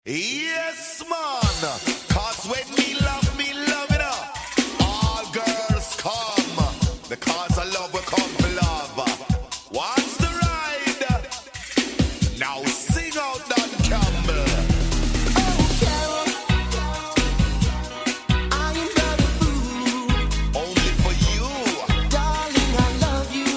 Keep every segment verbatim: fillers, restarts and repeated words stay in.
Yes, man. Cause when me love, me love it up. All girls come. Because I love will come for love. What's the ride? Now sing out Don Campbell. Oh, Carol, I am not a fool. Only for you. Darling, I love you.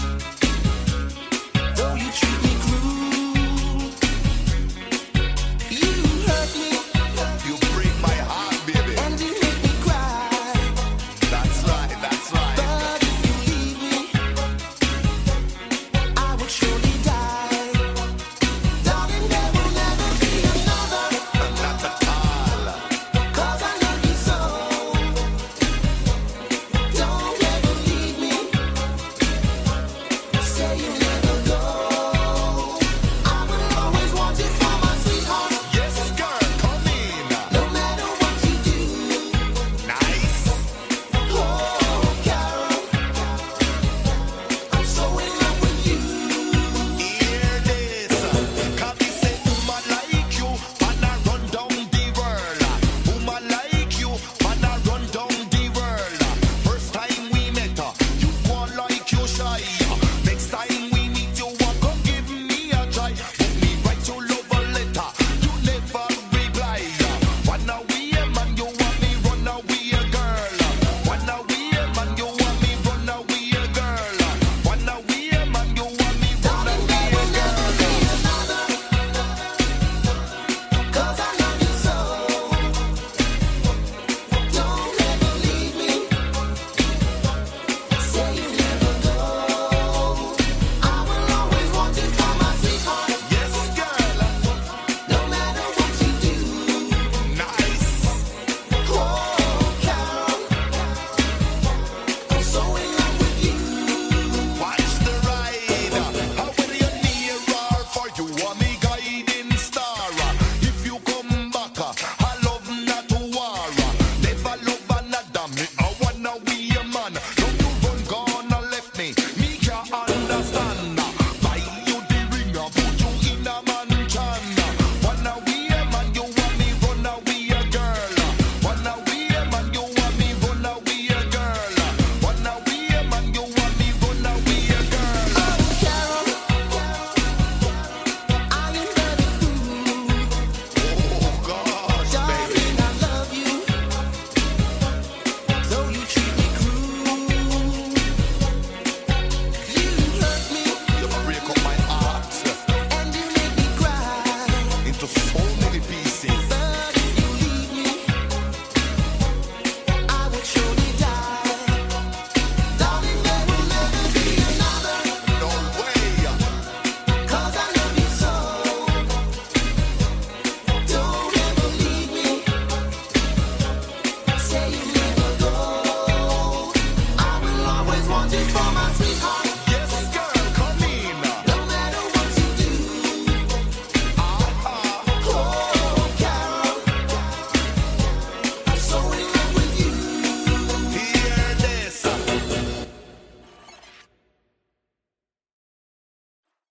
Though you treat me cruel. You hurt me. You break my heart, baby. And you make me cry. That's right, that's right. But if you leave me, I would surely die. Darling, there will never be another. Not at all. 'Cause I love you so. Don't ever leave me. Say you'll never go. I will always want you for my sweetheart. Yes, girl, come in. No matter what you do. Nice. Oh, Carol, I'm so in love with you. Hear this. Cause me say, woman like you, wanna run down the world. Woman like you, wanna run down the world. First time we met, uh, you want like you shy. Next time we meet, you want come give me a try. Put me write your love a letter, you never reply. Wanna we a man, you want me run away a girl. Wanna we a man, you want me run away a girl. Wanna we a man, you want me run Darling, away there a will never girl. be another. 'Cause I love you so. Don't ever leave me. Say you'll never go. I will always want you for my sweetheart. Yes, girl. No matter what you do. Nice. Oh, Carol, I'm so in love with you. Watch the ride. How whether you're near or far, you are me guiding star. If you come back, I love not to war. Never love another me. I wanna be a man. Don't you run gone and left me. Me can't understand. Buy you the ring, put you in a mansion. Wanna be a man, you want me run away a girl. Wanna be a man, you want me run away a girl. Wanna be a man, you want me run away a girl. Oh, Carol, I am not a fool. Oh gosh, baby. Darling, I love you. Though you treat me cruel. You hurt me You break up my heart and you make me cry. into so